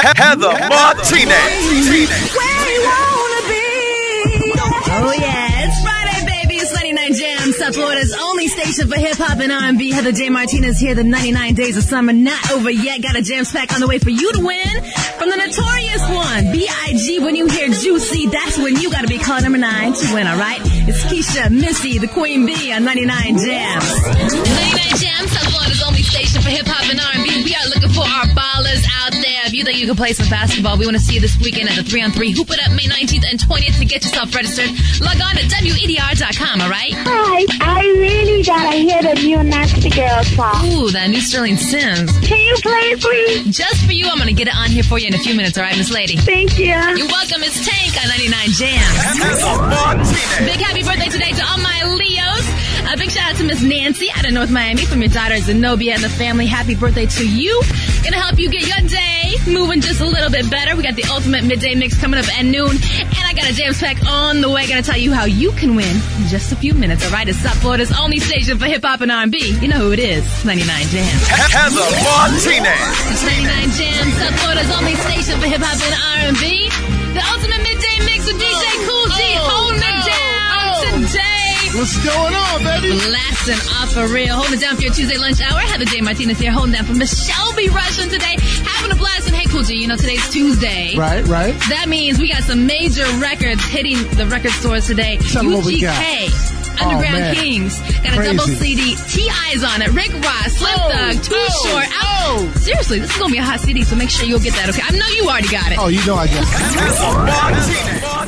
Heather Martinez. Where you wanna be? Oh yeah, it's Friday, baby. It's 99 Jam, South Florida's only station for hip hop and R&B. Heather J. Martinez here. The 99 days of summer not over yet. Got a jams pack on the way for you to win from the notorious one, B.I.G. When you hear Juicy, that's when you gotta be called number 9 to win. All right, it's Keisha, Missy, the Queen Bee on 99 Jams. 99 Jams, South Florida's only station for hip hop and R&B. We are looking for our ballers out there. If you think you can play some basketball, we want to see you this weekend at the 3-on-3 Hoop It Up May 19th and 20th to get yourself registered. Log on to WEDR.com, all right? Hi, I really gotta hear the new Nasty Girl song. Ooh, that new Sterling Sims. Can you play it, please? Just for you, I'm going to get it on here for you in a few minutes, all right, Miss Lady? Thank you. You're welcome. It's Tank on 99 Jams. Big happy birthday today to all my Leos. A big shout out to Miss Nancy out of North Miami from your daughter Zenobia and the family. Happy birthday to you. Gonna help you get your day moving just a little bit better. We got the ultimate midday mix coming up at noon. And I got a jams pack on the way. Gonna tell you how you can win in just a few minutes. All right, it's South Florida's only station for hip hop and R&B. You know who it is. 99 Jams. Heather Martinez. It's 99 Jams, South Florida's only station for hip hop and R&B. The ultimate midday mix with DJ Cool G holding it down today. What's going on, baby? Blasting off for real. Holding it down for your Tuesday lunch hour. Heather J. Martinez here, holding down for Miss Shelby Russian today. Having a blast. And hey, Cool G, you know today's Tuesday. Right. That means we got some major records hitting the record stores today. Tell me what we got. UGK, Underground Kings. Got a double CD. T.I.'s on it. Rick Ross, Slim Thug, Too Short. Seriously, this is going to be a hot CD, so make sure you'll get that, okay? I know you already got it. Oh, you know I got it. Heather Martinez.